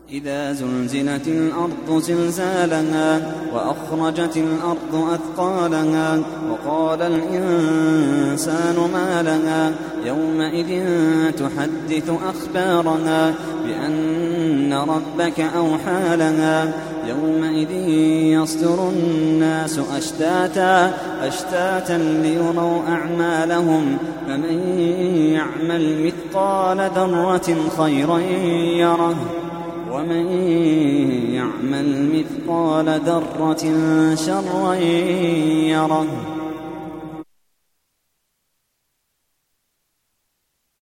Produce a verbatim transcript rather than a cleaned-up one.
إذا زلزلت الأرض زلزالها وأخرجت الأرض أثقالها وقال الإنسان ما لها يومئذ تحدث أخبارها بأن ربك أوحى لها يومئذ يصدر الناس أشتاتا أشتاتا ليروا أعمالهم فمن يعمل مثقال ذرة خيرا يره ومن يعمل مثقال ذرة شرا يره.